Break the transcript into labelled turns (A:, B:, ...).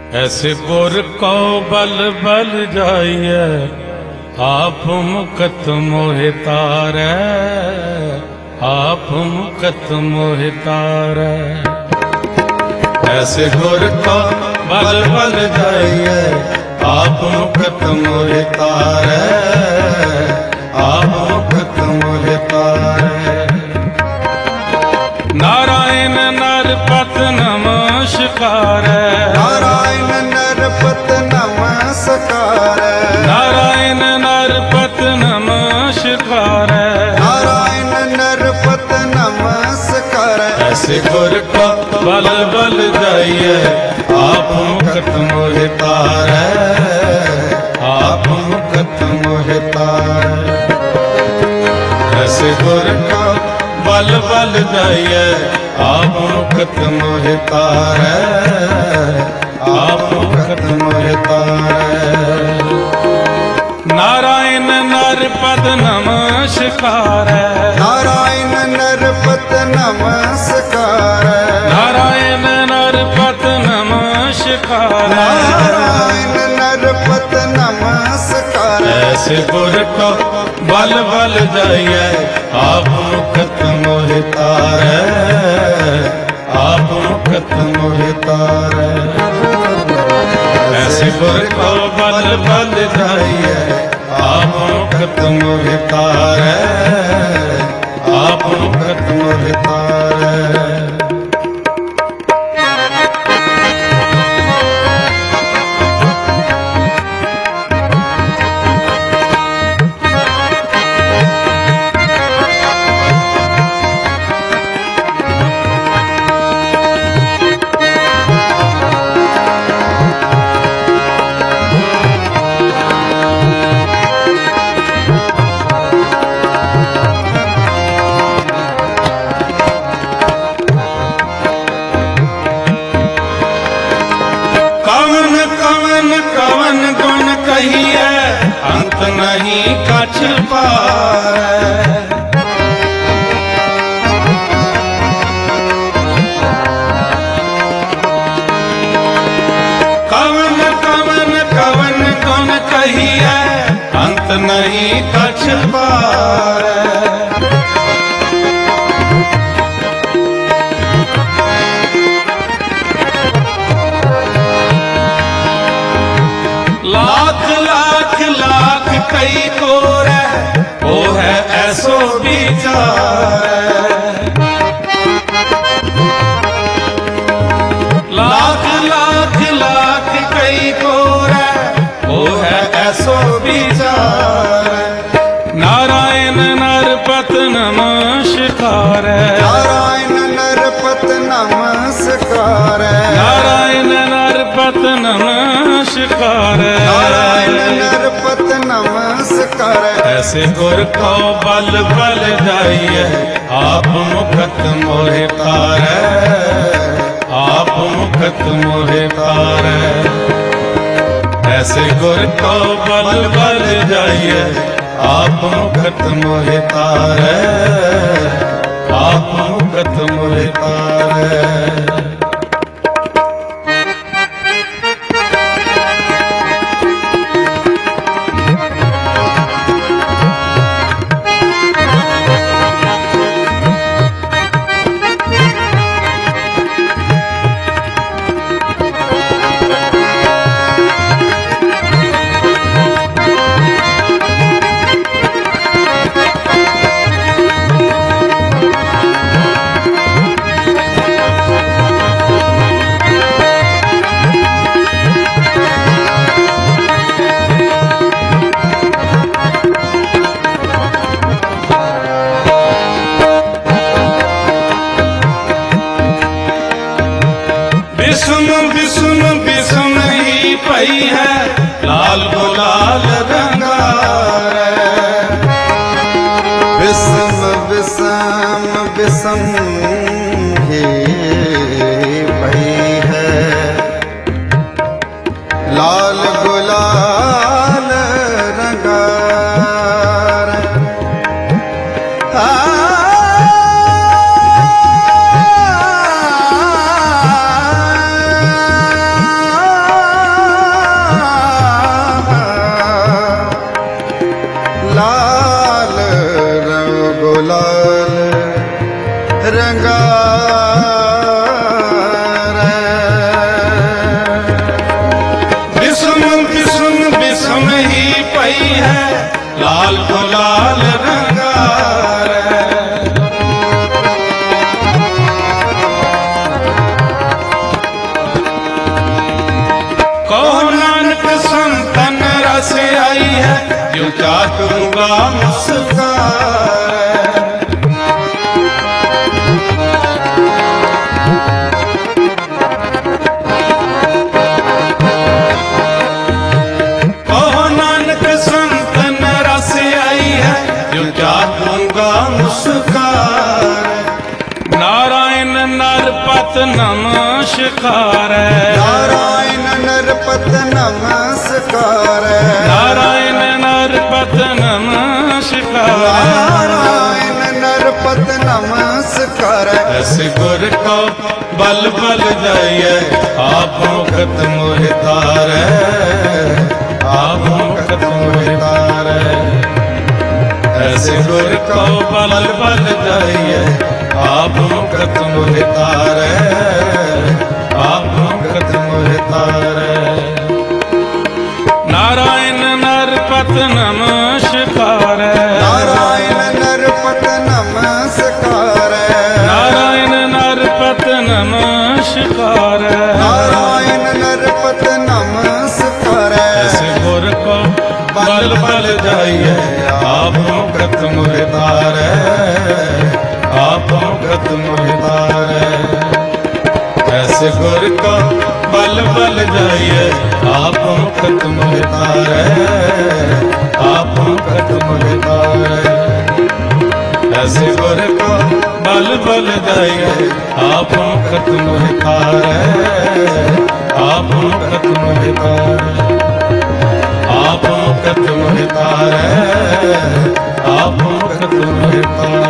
A: ऐसे गुर को बल बल जाइए, आप मुकत मोहि तारै, आप मुकत मोहि तारै। ऐसे गुर को बल बल जाइए, आप मुकत मोहि तारै, आप मुकत मोहि तारै। नारायण नरपत नमस्कार,
B: नारायण नरपत नमस्कार,
A: नारायण नरपत नमस्कार,
B: नारायण नरपत नमस्कार।
A: ऐसे गुर को बल बल जाइए, आप मुकत मोहि तारै, आप मुकत मोहि तारै। ऐसे गुर को बल बल जाइए, आप मुकत मोहि तारै, आप मुकत मोहि तारै। नारायण नरपत नमस्कार,
B: नारायण नरपत नमस्कार,
A: नारायण नरपत नमस्कार,
B: नारायण नरपत नमस्कार।
A: ऐसे गुर को बल बल जाइए, आप मुकत मोहि तारै, आप मुकत मोहि तारै। ऐसे गुर को बल बल जाइए, आप मुकत मोहि तारै, आप मुकत मोहि तारै। कवन गुण कहिए, अंत नहीं कछ पारै। कवन कवन कवन गुण कहिए, अंत नहीं कछ पारै। लाख लाख लाख कई कोर, वो है ऐसो विचार। लाख लाख लाख कई कोर, वो है ऐसो विचार। नारायण नरपत नमस्कार,
B: नारायण नरपत नमस्कार,
A: नारायण नरपत नमस्कार,
B: नारायण नरपत नमस्कार।
A: ऐसे गुर को बल बल जाइए, आप मुकत मोहि तारै, आप मुकत मोहि तारै। ऐसे गुर को बल बल जाइए, आप मुकत मोहि तारै, आप मुकत मोहि तारै। बिसुन बिसुन ही पई है, लाल गुलाल रंगारै।
B: बिसम बिसम बिसम ही पई है, लाल गुलाल रंगारै।
A: लाल गुलाल रंगारै। कहो नानक संतन रस आई है, जो चाटूंगा मुस्कारै। कहो नानक संतन रस आई है, जो चाटूंगा मुस्कारै। नारायण नरपत नमस्कारै।
B: नारायण नरपत नमस्कार।
A: नारायण नरपत नमस्कारै।
B: नारायण नरपत नमस्कार।
A: ऐसे गुर को बल बल जाइए, आप मुकत मोहि तारै। आप मुकत मोहि तारै। ऐसे गुर को बल बल जाइए, आप मुकत मोहि तारै। आप मुकत मोहि तारै। नारायण नरपत नमस्कारै।
B: नारायण नरपत नमस्कार।
A: नारायण नरपत नमस्कारै।
B: नारायण नरपत नमस्कार।
A: ऐसे गुर को बल बल जाइए, आप मुकत मोहि तारै। आप मुकत मोहि तारै। ऐसे गुर को बल बल जाइए, आप मुकत मोहि तारै। आप मुकत मोहि तारै। ऐसे गुर को बल बल जाइए, आप मुकत मोहि तारै। आप मुकत मोहि तारै। आप मुकत मोहि तारै। आप मुकत मोहि तारै।